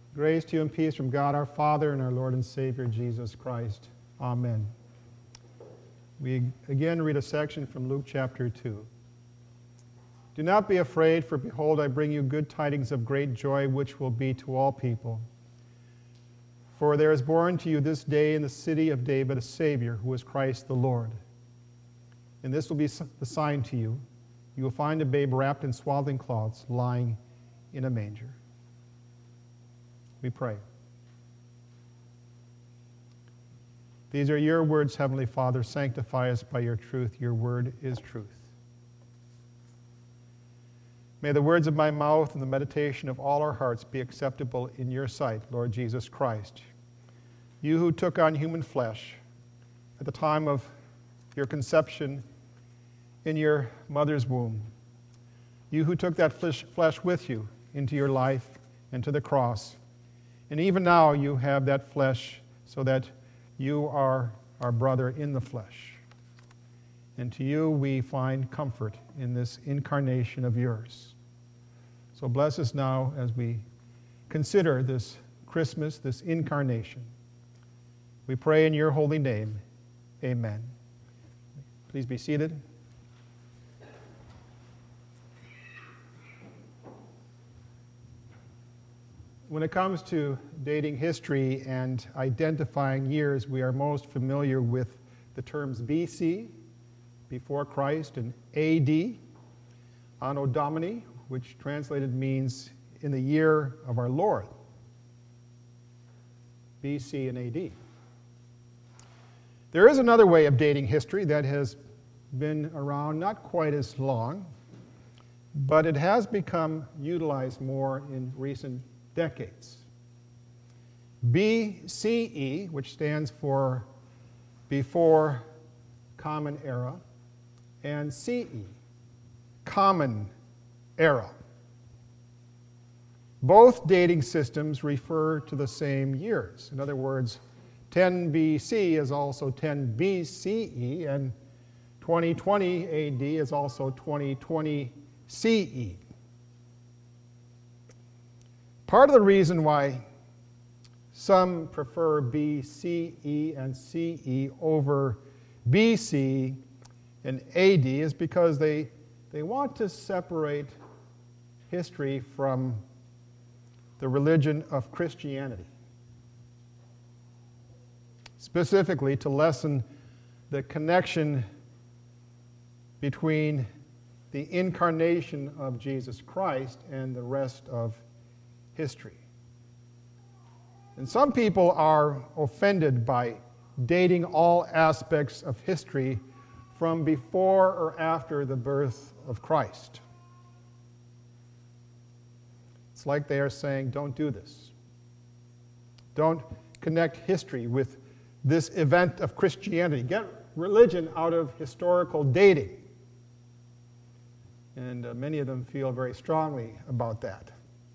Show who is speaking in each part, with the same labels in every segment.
Speaker 1: Grace to you and peace from God our Father and our Lord and Savior Jesus Christ. Amen. We again read a section from Luke chapter 2. Do not be afraid, for behold, I bring you good tidings of great joy, which will be to all people. For there is born to you this day in the city of David a Savior, who is Christ the Lord. And this will be the sign to you. You will find a babe wrapped in swaddling cloths, lying in a manger. We pray. These are your words, Heavenly Father. Sanctify us by your truth. Your word is truth. May the words of my mouth and the meditation of all our hearts be acceptable in your sight, Lord Jesus Christ. You who took on human flesh at the time of your conception in your mother's womb. You who took that flesh with you into your life and to the cross. And even now you have that flesh so that you are our brother in the flesh. And to you we find comfort in this incarnation of yours. So bless us now as we consider this Christmas, this incarnation. We pray in your holy name. Amen. Please be seated. When it comes to dating history and identifying years, we are most familiar with the terms BC, before Christ, and AD, Anno Domini, which translated means in the year of our Lord. BC and AD. There is another way of dating history that has been around not quite as long, but it has become utilized more in recent decades. BCE, which stands for Before Common Era, and CE, Common Era. Both dating systems refer to the same years. In other words, 10 BC is also 10 BCE, and 2020 AD is also 2020 CE. Part of the reason why some prefer BCE and CE over BC and AD is because they want to separate history from the religion of Christianity. Specifically, to lessen the connection between the incarnation of Jesus Christ and the rest of history. And some people are offended by dating all aspects of history from before or after the birth of Christ. It's like they are saying, don't do this. Don't connect history with this event of Christianity. Get religion out of historical dating. And many of them feel very strongly about that.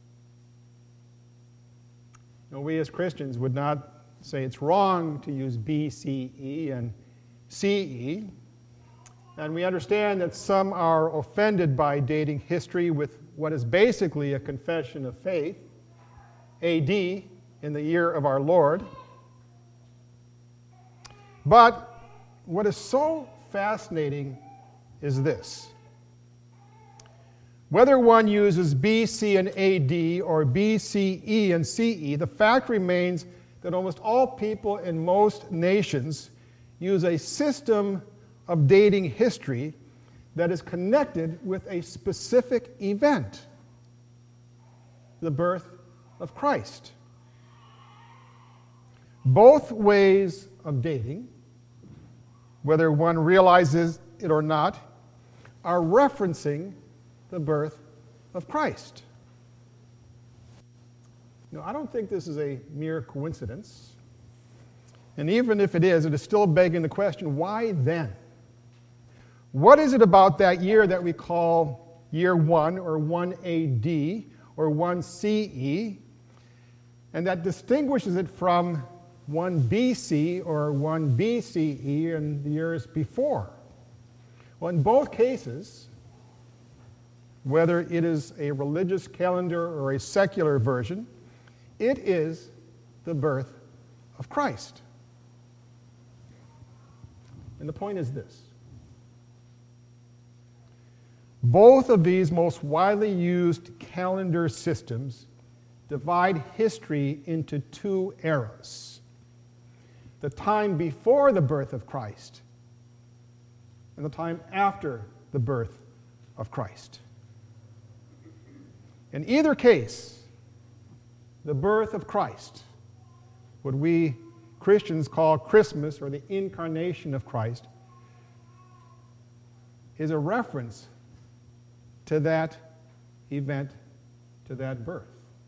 Speaker 1: Now, we as Christians would not say it's wrong to use BCE and CE. And we understand that some are offended by dating history with what is basically a confession of faith, AD, in the year of our Lord. But what is so fascinating is this. Whether one uses BC and AD or BCE and CE, the fact remains that almost all people in most nations use a system of dating history that is connected with a specific event, the birth of Christ. Both ways of dating, whether one realizes it or not, are referencing the birth of Christ. Now, I don't think this is a mere coincidence. And even if it is still begging the question, why then? What is it about that year that we call year 1 or 1 AD or 1 CE and that distinguishes it from 1 BC or 1 BCE and the years before? Well, in both cases, whether it is a religious calendar or a secular version, It is the birth of Christ. And the point is this. Both of these most widely used calendar systems divide history into two eras: the time before the birth of Christ and the time after the birth of Christ. In either case, the birth of Christ, what we Christians call Christmas, or the incarnation of Christ, is a reference to that event, to that birth.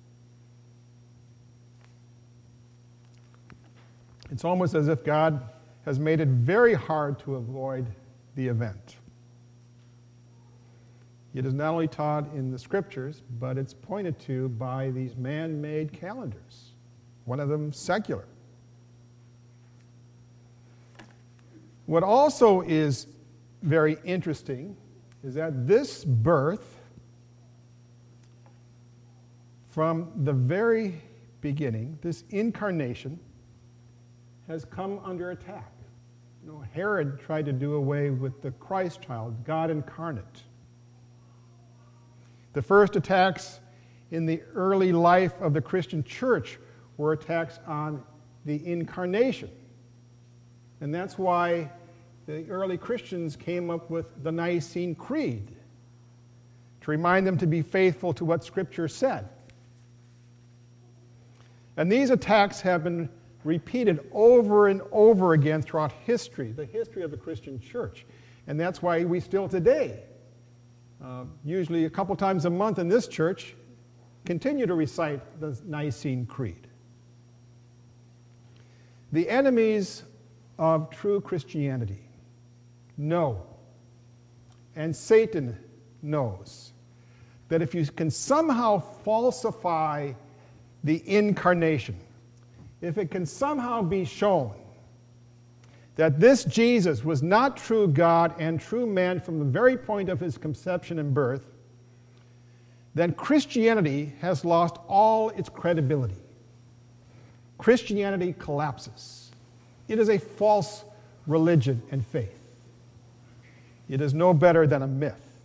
Speaker 1: It's almost as if God has made it very hard to avoid the event. It is not only taught in the scriptures, but it's pointed to by these man-made calendars, one of them secular. What also is very interesting is that this birth, from the very beginning, this incarnation, has come under attack. You know, Herod tried to do away with the Christ child, God incarnate. The first attacks in the early life of the Christian church were attacks on the incarnation. And that's why the early Christians came up with the Nicene Creed, to remind them to be faithful to what Scripture said. And these attacks have been repeated over and over again throughout history, the history of the Christian church. And that's why we still today, usually a couple times a month in this church, continue to recite the Nicene Creed. The enemies of true Christianity know, and Satan knows, that if you can somehow falsify the incarnation, if it can somehow be shown that this Jesus was not true God and true man from the very point of his conception and birth, then Christianity has lost all its credibility. Christianity collapses. It is a false religion and faith. It is no better than a myth.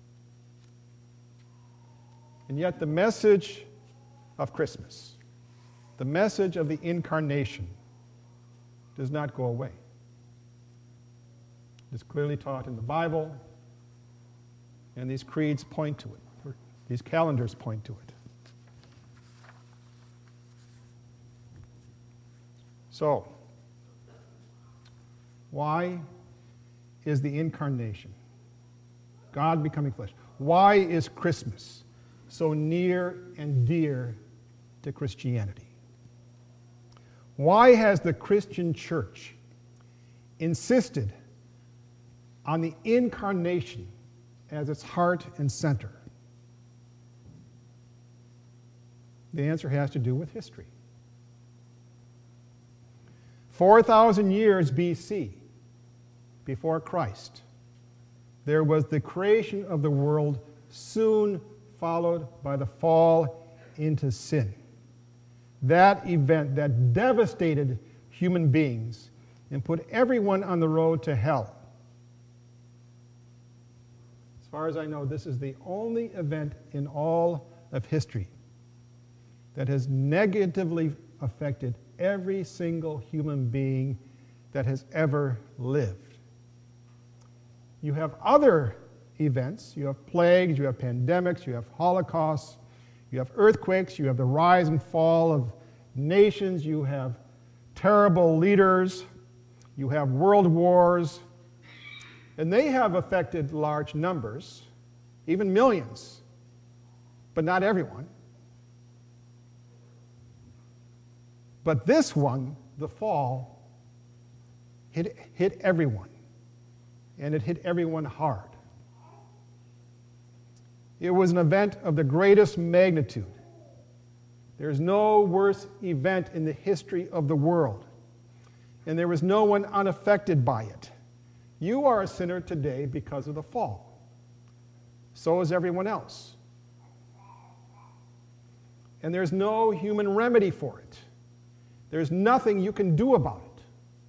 Speaker 1: And yet the message of Christmas, the message of the incarnation, does not go away. It is clearly taught in the Bible, and these creeds point to it, or these calendars point to it. So, why is the incarnation, God becoming flesh, why is Christmas so near and dear to Christianity? Why has the Christian church insisted on the incarnation as its heart and center? The answer has to do with history. 4,000 years BC, before Christ, there was the creation of the world, soon followed by the fall into sin. That event that devastated human beings and put everyone on the road to hell. As far as I know, this is the only event in all of history that has negatively affected every single human being that has ever lived. You have other events. You have plagues, you have pandemics, you have holocausts, you have earthquakes, you have the rise and fall of nations, you have terrible leaders, you have world wars, and they have affected large numbers, even millions, but not everyone. But this one, the fall, hit everyone, and it hit everyone hard. It was an event of the greatest magnitude. There's no worse event in the history of the world, and there was no one unaffected by it. You are a sinner today because of the fall. So is everyone else. And there's no human remedy for it. There's nothing you can do about it.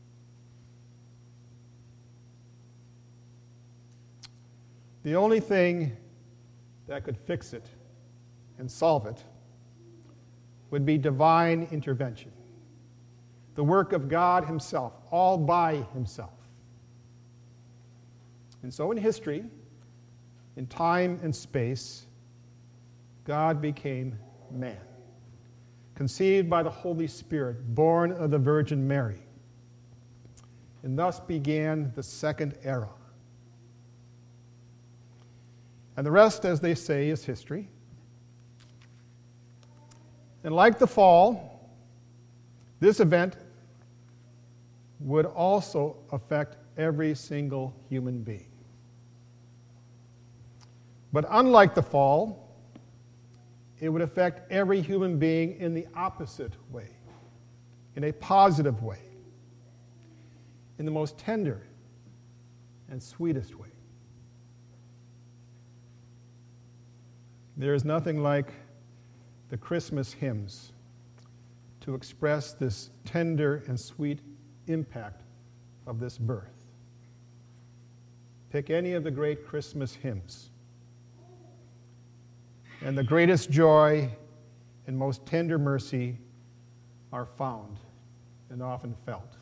Speaker 1: The only thing that could fix it and solve it would be divine intervention. The work of God himself, all by himself. And so in history, in time and space, God became man, conceived by the Holy Spirit, born of the Virgin Mary. And thus began the second era. And the rest, as they say, is history. And like the fall, this event would also affect every single human being. But unlike the fall, it would affect every human being in the opposite way, in a positive way, in the most tender and sweetest way. There is nothing like the Christmas hymns to express this tender and sweet impact of this birth. Pick any of the great Christmas hymns, and the greatest joy and most tender mercy are found and often felt.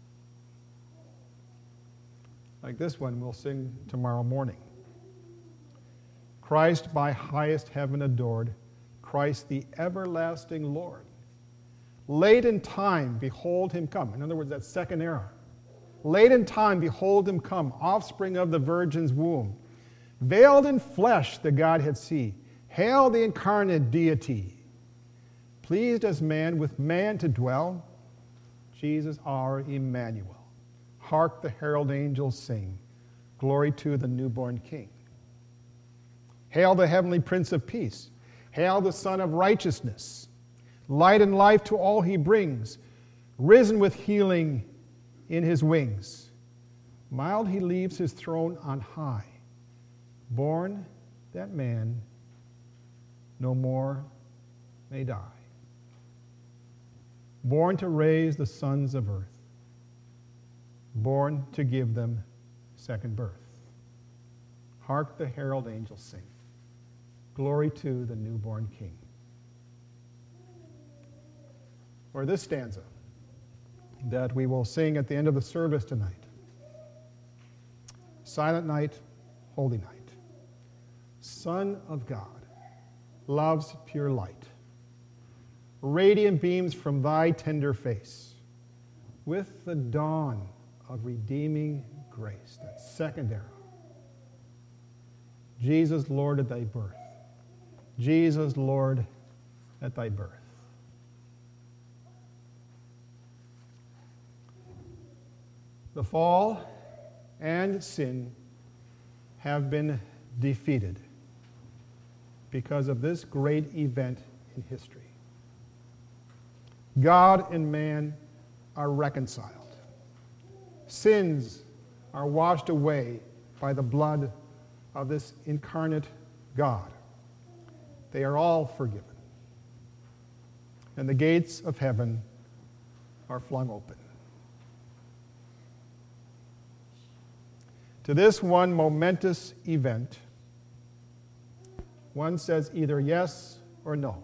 Speaker 1: Like this one we'll sing tomorrow morning. Christ by highest heaven adored, Christ the everlasting Lord. Late in time, behold him come. In other words, that second era. Late in time, behold him come, offspring of the Virgin's womb. Veiled in flesh, the Godhead see. Hail the incarnate deity. Pleased as man with man to dwell, Jesus our Emmanuel. Hark the herald angels sing, glory to the newborn King. Hail the heavenly Prince of Peace. Hail the Son of Righteousness. Light and life to all he brings, risen with healing in his wings. Mild he leaves his throne on high, born that man no more may die. Born to raise the sons of earth, born to give them second birth. Hark the herald angels sing, glory to the newborn King. Or this stanza that we will sing at the end of the service tonight. Silent night, holy night. Son of God, love's pure light. Radiant beams from thy tender face. With the dawn of redeeming grace, that second era. Jesus, Lord, at thy birth. Jesus, Lord, at thy birth. The fall and sin have been defeated because of this great event in history. God and man are reconciled. Sins are washed away by the blood of this incarnate God. They are all forgiven. And the gates of heaven are flung open. To this one momentous event, one says either yes or no.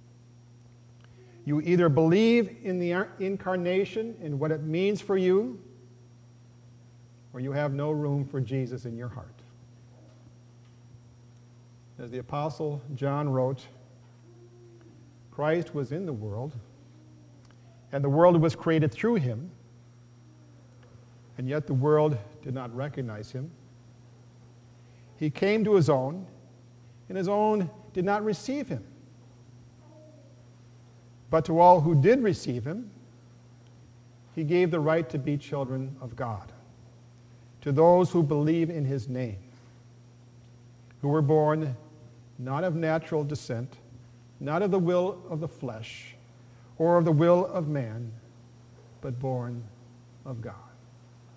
Speaker 1: You either believe in the incarnation and what it means for you, or you have no room for Jesus in your heart. As the Apostle John wrote, Christ was in the world, and the world was created through him, and yet the world did not recognize him. He came to his own, and his own did not receive him. But to all who did receive him, he gave the right to be children of God, to those who believe in his name, who were born not of natural descent, not of the will of the flesh, or of the will of man, but born of God.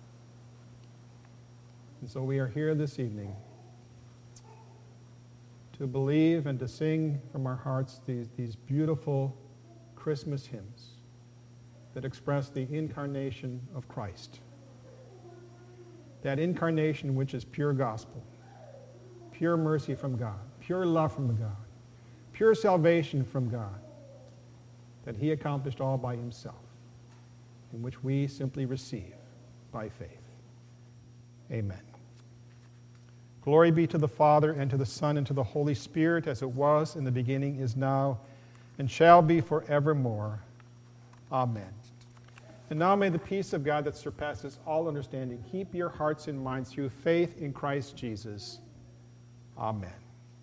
Speaker 1: And so we are here this evening to believe and to sing from our hearts these beautiful Christmas hymns that express the incarnation of Christ. That incarnation which is pure gospel, pure mercy from God, pure love from God, pure salvation from God, that he accomplished all by himself, in which we simply receive by faith. Amen. Glory be to the Father, and to the Son, and to the Holy Spirit, as it was in the beginning, is now, and shall be forevermore. Amen. And now may the peace of God that surpasses all understanding keep your hearts and minds through faith in Christ Jesus. Amen.